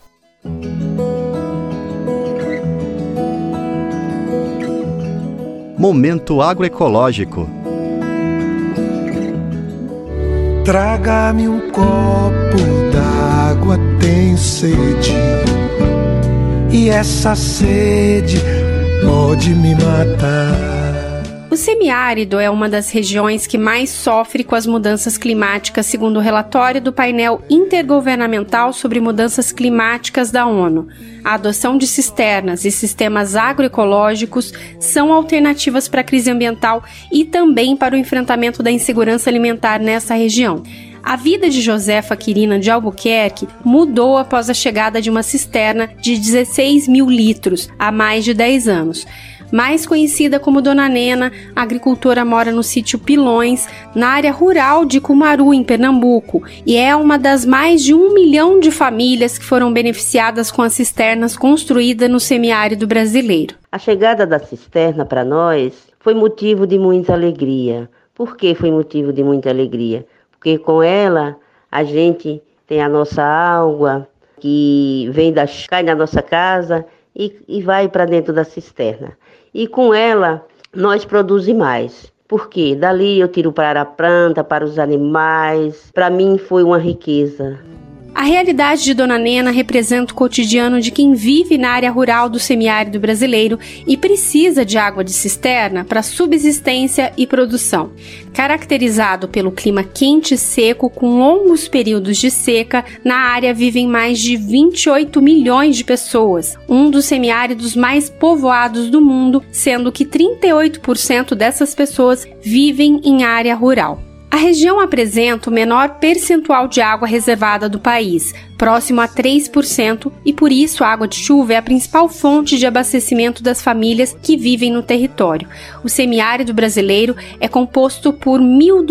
Momento Agroecológico. Traga-me um copo d'água, tenho sede, e essa sede pode me matar. O semiárido é uma das regiões que mais sofre com as mudanças climáticas, segundo o relatório do painel intergovernamental sobre mudanças climáticas da ONU. A adoção de cisternas e sistemas agroecológicos são alternativas para a crise ambiental e também para o enfrentamento da insegurança alimentar nessa região. A vida de Josefa Quirina de Albuquerque mudou após a chegada de uma cisterna de 16 mil litros há mais de 10 anos. Mais conhecida como Dona Nena, a agricultora mora no sítio Pilões, na área rural de Cumaru, em Pernambuco, e é uma das mais de 1 milhão de famílias que foram beneficiadas com as cisternas construídas no semiárido brasileiro. A chegada da cisterna para nós foi motivo de muita alegria. Por que foi motivo de muita alegria? Porque com ela a gente tem a nossa água que cai na nossa casa e vai para dentro da cisterna. E com ela nós produzimos mais. Porque dali eu tiro para a planta, para os animais. Para mim foi uma riqueza. A realidade de Dona Nena representa o cotidiano de quem vive na área rural do semiárido brasileiro e precisa de água de cisterna para subsistência e produção. Caracterizado pelo clima quente e seco, com longos períodos de seca, na área vivem mais de 28 milhões de pessoas, um dos semiáridos mais povoados do mundo, sendo que 38% dessas pessoas vivem em área rural. A região apresenta o menor percentual de água reservada do país, próximo a 3%, e por isso a água de chuva é a principal fonte de abastecimento das famílias que vivem no território. O semiárido brasileiro é composto por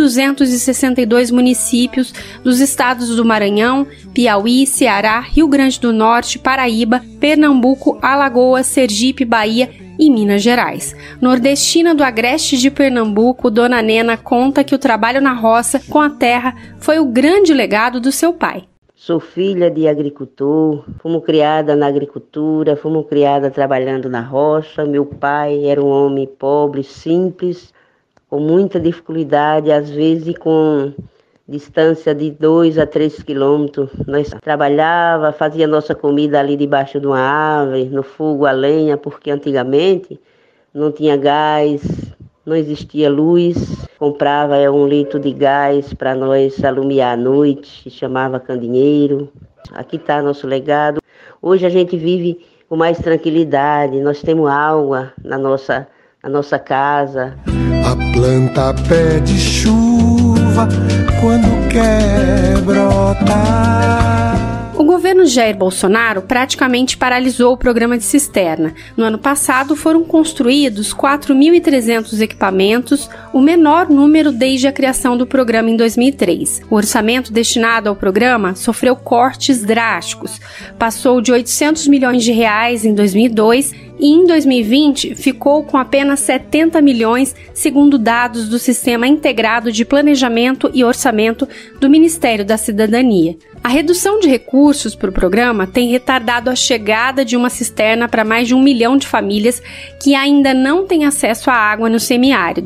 1.262 municípios dos estados do Maranhão, Piauí, Ceará, Rio Grande do Norte, Paraíba, Pernambuco, Alagoas, Sergipe, Bahia e Minas Gerais. Nordestina do agreste de Pernambuco, Dona Nena conta que o trabalho na roça com a terra foi o grande legado do seu pai. Sou filha de agricultor, fomos criada na agricultura, fomos criada trabalhando na roça. Meu pai era um homem pobre, simples, com muita dificuldade, às vezes com distância de 2 a 3 quilômetros. Nós trabalhava, fazia nossa comida ali debaixo de uma árvore, no fogo a lenha, porque antigamente não tinha gás, não existia luz. Comprava 1 litro de gás para nós alumiar à noite, se chamava candinheiro. Aqui está nosso legado. Hoje a gente vive com mais tranquilidade, nós temos água na nossa casa. A planta pede chuva quando quer brotar. O governo Jair Bolsonaro praticamente paralisou o programa de cisterna. No ano passado foram construídos 4.300 equipamentos, o menor número desde a criação do programa em 2003. O orçamento destinado ao programa sofreu cortes drásticos. Passou de 800 milhões de reais em 2002 e em 2020 ficou com apenas 70 milhões, segundo dados do Sistema Integrado de Planejamento e Orçamento do Ministério da Cidadania. A redução de recursos para o programa tem retardado a chegada de uma cisterna para mais de 1 milhão de famílias que ainda não têm acesso à água no semiárido.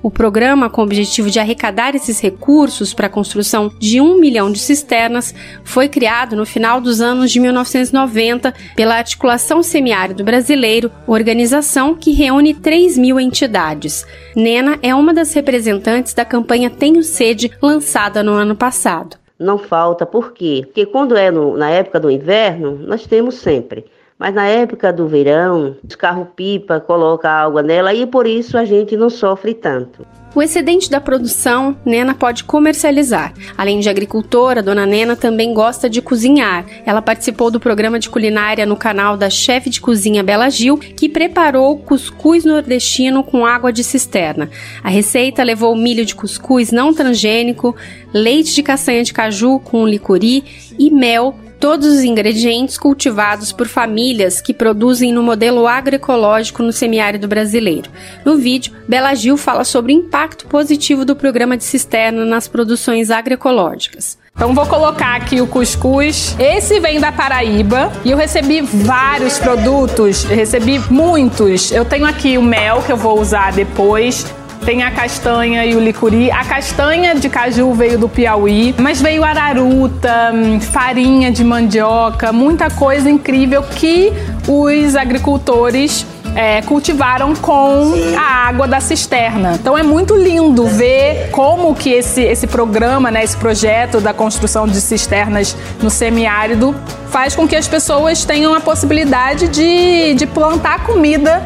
O programa, com o objetivo de arrecadar esses recursos para a construção de 1 milhão de cisternas, foi criado no final dos anos de 1990 pela Articulação Semiárido Brasileiro, organização que reúne 3.000 entidades. Nena é uma das representantes da campanha Tenho Sede, lançada no ano passado. Não falta, por quê? Porque quando na época do inverno, nós temos sempre. Mas na época do verão, os carros-pipa colocam água nela e por isso a gente não sofre tanto. O excedente da produção, Nena pode comercializar. Além de agricultora, Dona Nena também gosta de cozinhar. Ela participou do programa de culinária no canal da chefe de cozinha Bela Gil, que preparou cuscuz nordestino com água de cisterna. A receita levou milho de cuscuz não transgênico, leite de castanha de caju com licuri e mel, todos os ingredientes cultivados por famílias que produzem no modelo agroecológico no semiárido brasileiro. No vídeo, Bela Gil fala sobre o impacto positivo do programa de cisterna nas produções agroecológicas. Então vou colocar aqui o cuscuz. Esse vem da Paraíba e eu recebi vários produtos, recebi muitos. Eu tenho aqui o mel que eu vou usar depois. Tem a castanha e o licuri. A castanha de caju veio do Piauí, mas veio araruta, farinha de mandioca, muita coisa incrível que os agricultores cultivaram com a água da cisterna. Então é muito lindo ver como que esse programa, esse projeto da construção de cisternas no semiárido faz com que as pessoas tenham a possibilidade de plantar comida,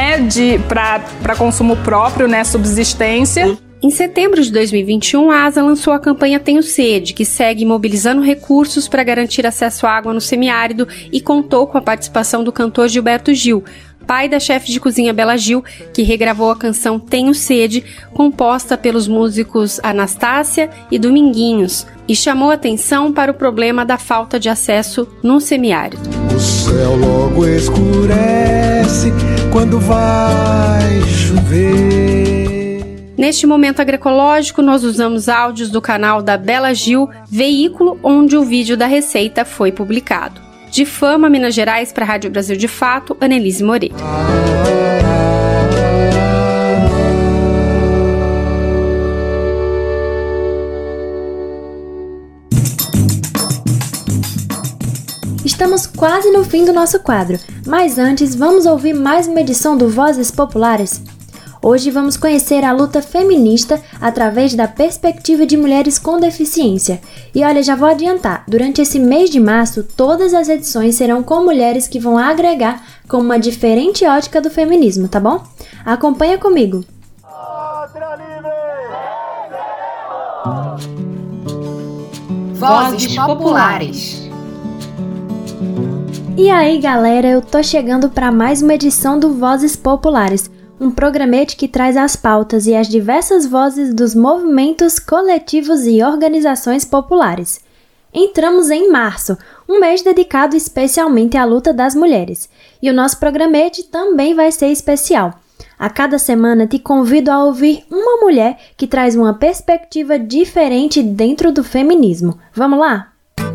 para consumo próprio, subsistência. Em setembro de 2021, a ASA lançou a campanha Tenho Sede, que segue mobilizando recursos para garantir acesso à água no semiárido e contou com a participação do cantor Gilberto Gil, pai da chefe de cozinha Bela Gil, que regravou a canção Tenho Sede, composta pelos músicos Anastácia e Dominguinhos, e chamou atenção para o problema da falta de acesso no semiárido. O céu logo escurece quando vai chover. Neste momento agroecológico, nós usamos áudios do canal da Bela Gil, veículo onde o vídeo da receita foi publicado. De Fama, Minas Gerais, para a Rádio Brasil de Fato, Annelise Moreira. Estamos quase no fim do nosso quadro, mas antes vamos ouvir mais uma edição do Vozes Populares. Hoje vamos conhecer a luta feminista através da perspectiva de mulheres com deficiência. E olha, já vou adiantar, durante esse mês de março, todas as edições serão com mulheres que vão agregar com uma diferente ótica do feminismo, tá bom? Acompanha comigo! Vozes Populares. E aí, galera, eu tô chegando para mais uma edição do Vozes Populares, um programete que traz as pautas e as diversas vozes dos movimentos, coletivos e organizações populares. Entramos em março, um mês dedicado especialmente à luta das mulheres, e o nosso programete também vai ser especial. A cada semana te convido a ouvir uma mulher que traz uma perspectiva diferente dentro do feminismo. Vamos lá?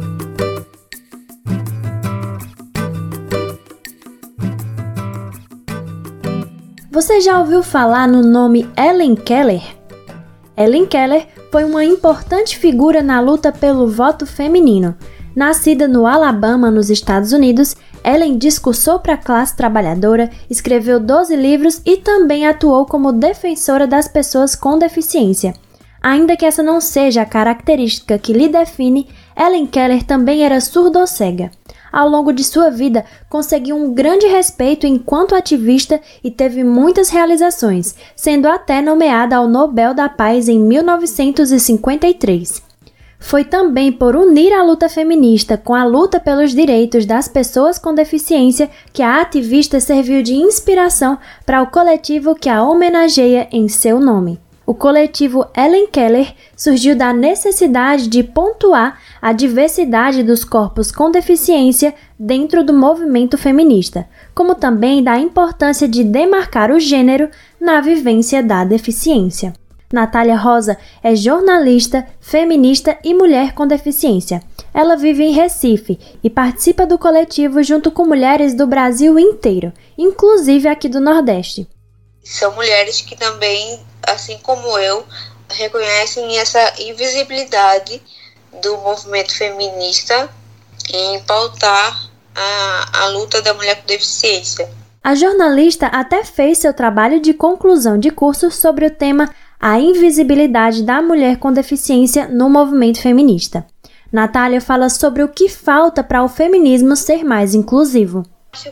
Você já ouviu falar no nome Helen Keller? Helen Keller foi uma importante figura na luta pelo voto feminino. Nascida no Alabama, nos Estados Unidos, Helen discursou para a classe trabalhadora, escreveu 12 livros e também atuou como defensora das pessoas com deficiência. Ainda que essa não seja a característica que lhe define, Helen Keller também era surdo-cega. Ao longo de sua vida, conseguiu um grande respeito enquanto ativista e teve muitas realizações, sendo até nomeada ao Nobel da Paz em 1953. Foi também por unir a luta feminista com a luta pelos direitos das pessoas com deficiência que a ativista serviu de inspiração para o coletivo que a homenageia em seu nome. O coletivo Helen Keller surgiu da necessidade de pontuar a diversidade dos corpos com deficiência dentro do movimento feminista, como também da importância de demarcar o gênero na vivência da deficiência. Natália Rosa é jornalista, feminista e mulher com deficiência. Ela vive em Recife e participa do coletivo junto com mulheres do Brasil inteiro, inclusive aqui do Nordeste. São mulheres que também, assim como eu, reconhecem essa invisibilidade do movimento feminista em pautar a luta da mulher com deficiência. A jornalista até fez seu trabalho de conclusão de curso sobre o tema A Invisibilidade da Mulher com Deficiência no Movimento Feminista. Natália fala sobre o que falta para o feminismo ser mais inclusivo.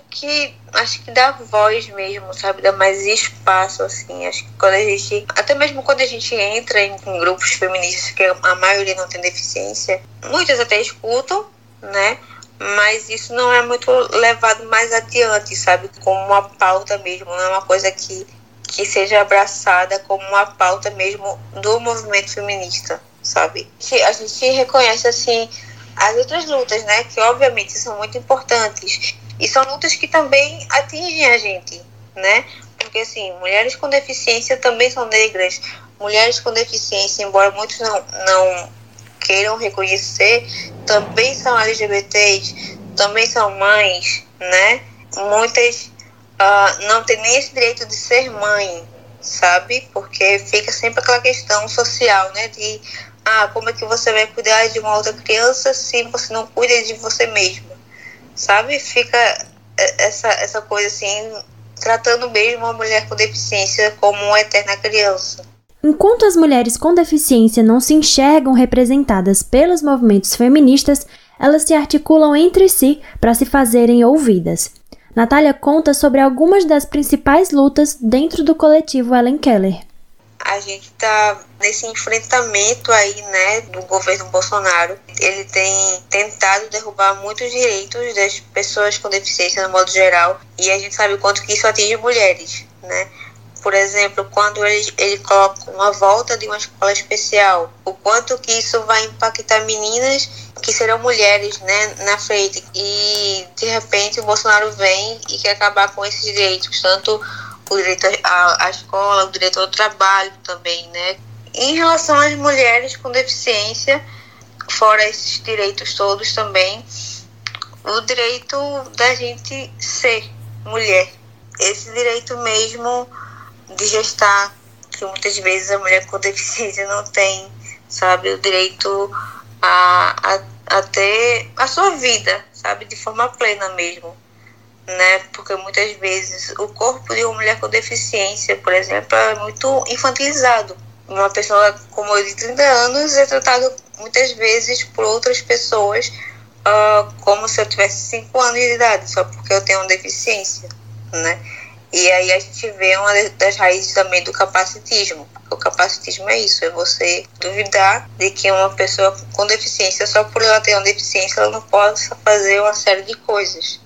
Acho que dá voz mesmo, sabe? Dá mais espaço, assim. Acho que até mesmo quando a gente entra em grupos feministas, que a maioria não tem deficiência, muitas até escutam, né? Mas isso não é muito levado mais adiante, sabe? Como uma pauta mesmo, não é uma coisa que seja abraçada como uma pauta mesmo do movimento feminista, sabe? A gente reconhece, assim, as outras lutas, né? Que obviamente são muito importantes. E são lutas que também atingem a gente, né? Porque, assim, mulheres com deficiência também são negras. Mulheres com deficiência, embora muitos não queiram reconhecer, também são LGBTs, também são mães, né? Muitas não têm nem esse direito de ser mãe, sabe? Porque fica sempre aquela questão social, né? De, como é que você vai cuidar de uma outra criança se você não cuida de você mesma? Sabe? Fica essa coisa assim, tratando mesmo a mulher com deficiência como uma eterna criança. Enquanto as mulheres com deficiência não se enxergam representadas pelos movimentos feministas, elas se articulam entre si para se fazerem ouvidas. Natália conta sobre algumas das principais lutas dentro do coletivo Helen Keller. A gente está nesse enfrentamento aí, né, do governo Bolsonaro. Ele tem tentado derrubar muitos direitos das pessoas com deficiência no modo geral, e a gente sabe o quanto que isso atinge mulheres, né? Por exemplo, quando ele coloca uma volta de uma escola especial, o quanto que isso vai impactar meninas que serão mulheres, né, na frente. E, de repente, o Bolsonaro vem e quer acabar com esses direitos, tanto o direito à escola, o direito ao trabalho também, né? Em relação às mulheres com deficiência, fora esses direitos todos também, o direito da gente ser mulher. Esse direito mesmo de gestar, que muitas vezes a mulher com deficiência não tem, sabe? O direito a ter a sua vida, sabe? De forma plena mesmo, né? Porque muitas vezes o corpo de uma mulher com deficiência, por exemplo, é muito infantilizado. Uma pessoa como eu de 30 anos é tratada muitas vezes por outras pessoas como se eu tivesse 5 anos de idade, só porque eu tenho uma deficiência, né? E aí a gente vê uma das raízes também do capacitismo. O capacitismo é isso, é você duvidar de que uma pessoa com deficiência, só por ela ter uma deficiência, ela não possa fazer uma série de coisas.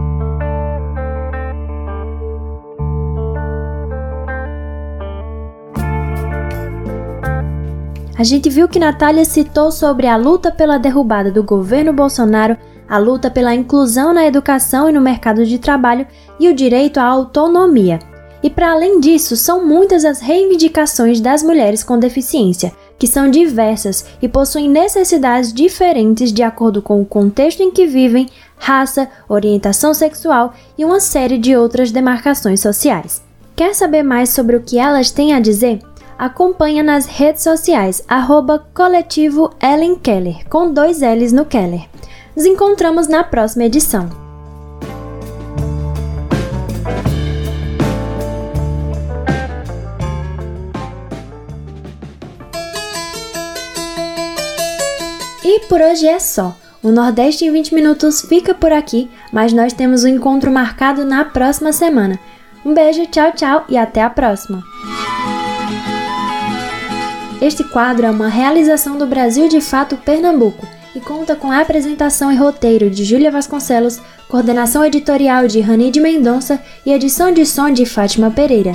A gente viu que Natália citou sobre a luta pela derrubada do governo Bolsonaro, a luta pela inclusão na educação e no mercado de trabalho e o direito à autonomia. E para além disso, são muitas as reivindicações das mulheres com deficiência, que são diversas e possuem necessidades diferentes de acordo com o contexto em que vivem, raça, orientação sexual e uma série de outras demarcações sociais. Quer saber mais sobre o que elas têm a dizer? Acompanha nas redes sociais, @coletivo Helen Keller, com 2 L's no Keller. Nos encontramos na próxima edição. E por hoje é só. O Nordeste em 20 Minutos fica por aqui, mas nós temos um encontro marcado na próxima semana. Um beijo, tchau, tchau e até a próxima! Este quadro é uma realização do Brasil de Fato Pernambuco e conta com a apresentação e roteiro de Júlia Vasconcelos, coordenação editorial de Ranide Mendonça e edição de som de Fátima Pereira.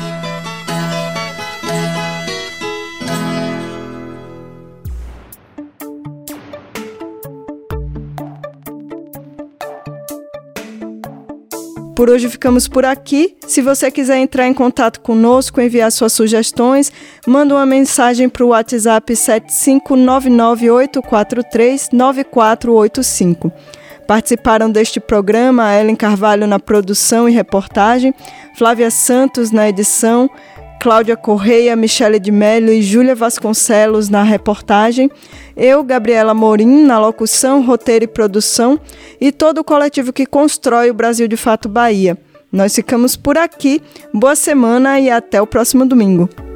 Por hoje ficamos por aqui. Se você quiser entrar em contato conosco, enviar suas sugestões, manda uma mensagem para o WhatsApp 75998439485. Participaram deste programa a Ellen Carvalho na produção e reportagem, Flávia Santos na edição, Cláudia Correia, Michele de Mello e Júlia Vasconcelos na reportagem, eu, Gabriela Morim, na locução, roteiro e produção, e todo o coletivo que constrói o Brasil de Fato Bahia. Nós ficamos por aqui, boa semana e até o próximo domingo.